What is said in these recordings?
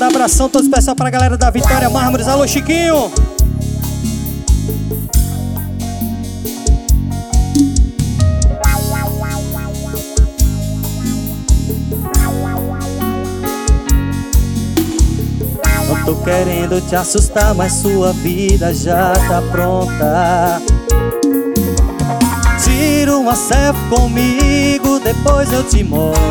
Manda abração todo especial pra galera da Vitória Mármores. Alô, Chiquinho! Não tô querendo te assustar, mas sua vida já tá pronta. Tira uma selfie comigo, depois eu te mostro.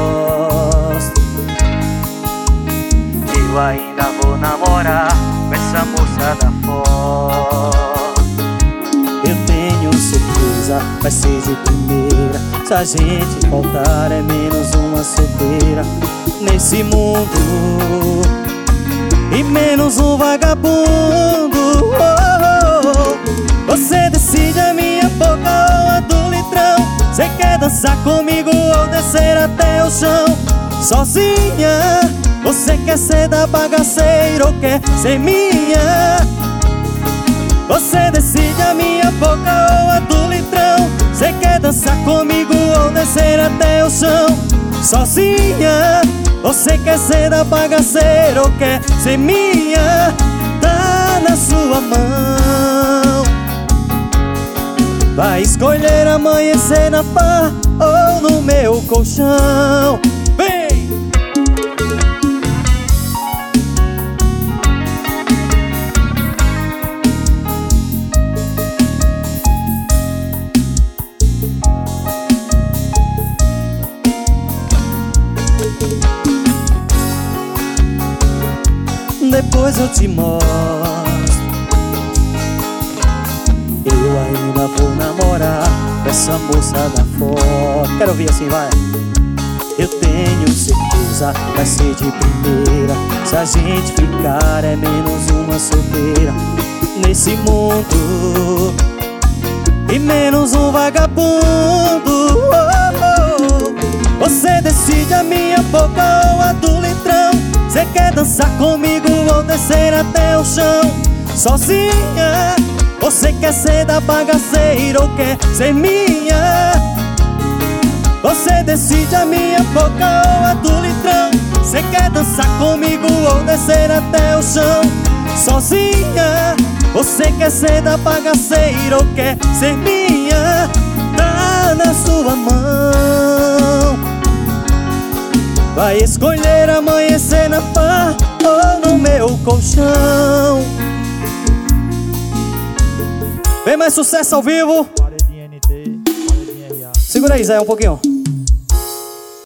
Eu ainda vou namorar com essa moça da foto. Eu tenho certeza, vai ser de primeira. Se a gente voltar é menos uma solteira nesse mundo e menos um vagabundo. Você decide a minha boca ou a do litrão. Cê quer dançar comigo ou descer até o chão sozinha? Você quer ser da bagaceira ou quer ser minha? Você decide a minha boca ou a do litrão. Cê quer dançar comigo ou descer até o chão sozinha? Você quer ser da bagaceira ou quer ser minha? Tá na sua mão. Vai escolher amanhecer na pá ou no meu colchão. Vem! Depois eu te mostro. Eu ainda vou namorar com essa moça da foto. Quero ouvir assim, vai. Eu tenho certeza, vai ser de primeira. Se a gente ficar é menos uma solteira nesse mundo e menos um vagabundo. Você decide a minha boca ou a do litrão. Cê quer dançar comigo ou descer até o chão sozinha? Você quer ser da bagaceira ou quer ser minha? Você decide a minha boca ou a do litrão. Cê quer dançar comigo ou descer até o chão sozinha? Você quer ser da bagaceira ou quer ser minha? Tá na sua mão. Vai escolher amanhecer na pá ou no meu colchão. Vem mais sucesso ao vivo. Segura aí, Zé, um pouquinho.